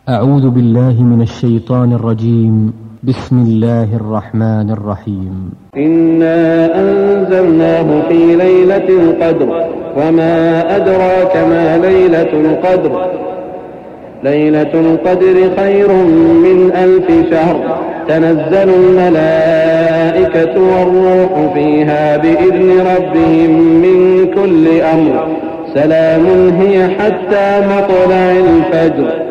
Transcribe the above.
أعوذ بالله من الشيطان الرجيم. بسم الله الرحمن الرحيم. إنا أنزلناه في ليلة القدر وما أدراك ما ليلة القدر. ليلة القدر خير من 1000 شهر. تنزل الملائكة والروح فيها بإذن ربهم من كل أمر. سلام هي حتى مطلع الفجر.